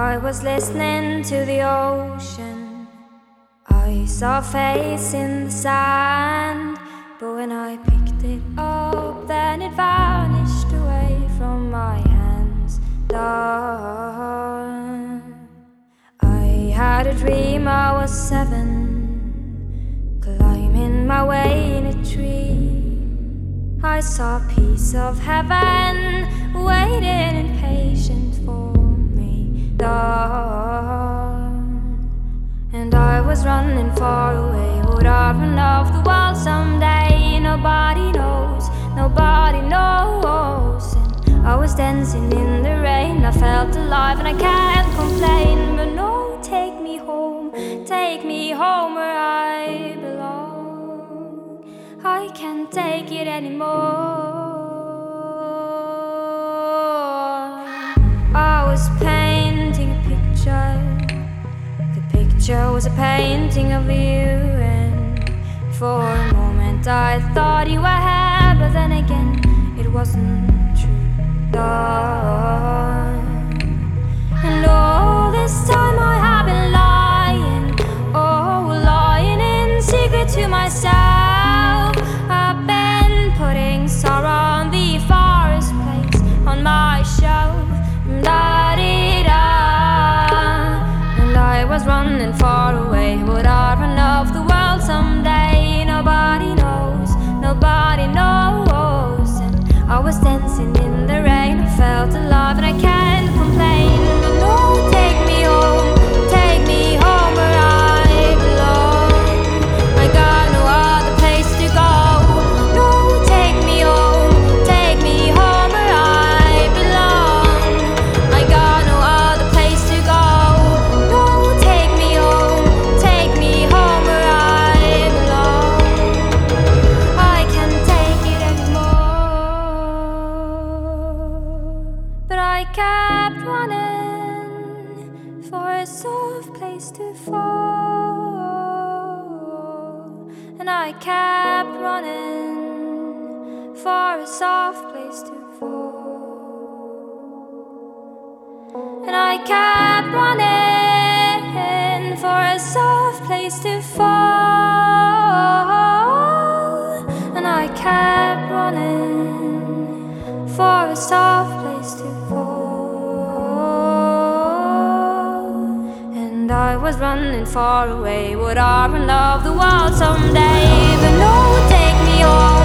I was listening to the ocean. I saw a face in the sand, but when I picked it up, then it vanished away from my hands. Done. I had a dream I was 7, climbing my way in a tree. I saw a piece of heaven waiting impatient for me. Done. And I was running far away. Would I run off the wall someday? Nobody knows, nobody knows. And I was dancing in the rain. I felt alive and I can't complain. But no, take me home where I belong. I can't take it anymore. I was painting a picture. The picture was a painting of you, and for a moment I thought you were here, but then again it wasn't true. And all this time I have been lying, lying in secret to myself. I've been putting sorrow on the forest place on my shelf. And I was running far away. Would I run off the world someday? Nobody knows, nobody knows. And I was dancing in the rain. I felt alive and I can't complain. But no, take me home where I belong. I got no other place to go. No, take me home where I belong. I got no other place to go. No, take me home where I belong. I can't take it anymore. But I kept running for a soft place to fall. And I kept running for a soft place to fall. And I kept running for a soft place to fall. And I kept running for a soft place to fall. And I was running far away. Would I run off the world someday? But no, take me home